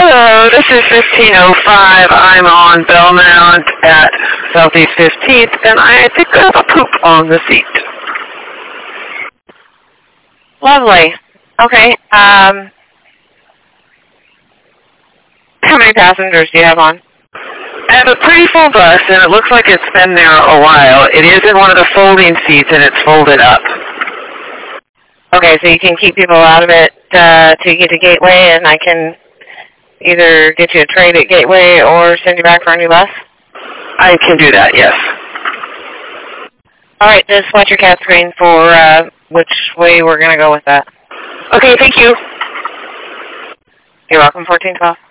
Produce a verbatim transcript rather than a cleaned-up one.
Hello, this is fifteen oh five. I'm on Belmont at Southeast fifteenth, and I picked up a poop on the seat. Lovely. Okay. Um, how many passengers do you have on? I have a pretty full bus, and it looks like it's been there a while. It is in one of the folding seats, and it's folded up. Okay, so you can keep people out of it uh, to get to Gateway, and I can either get you a trade at Gateway or send you back for a new bus? I can do that, yes. All right, just watch your cat screen for uh, which way we're going to go with that. Okay, thank you. You're welcome, fourteen twelve.